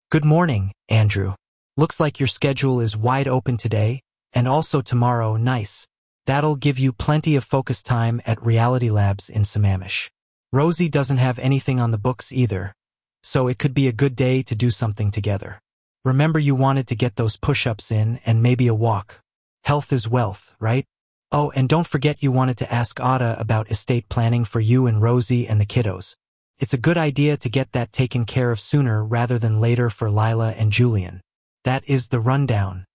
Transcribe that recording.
Good morning, Andrew. Looks like your schedule is wide open today, and also tomorrow. Nice. That'll give you plenty of focus time at Reality Labs in Sammamish. Rosie doesn't have anything on the books either, so it could be a good day to do something together. Remember you wanted to get those push-ups in and maybe a walk. Health is wealth, right? Oh, and don't forget you wanted to ask Ada about estate planning for you and Rosie and the kiddos. It's a good idea to get that taken care of sooner rather than later for Lila and Julian. That is the rundown.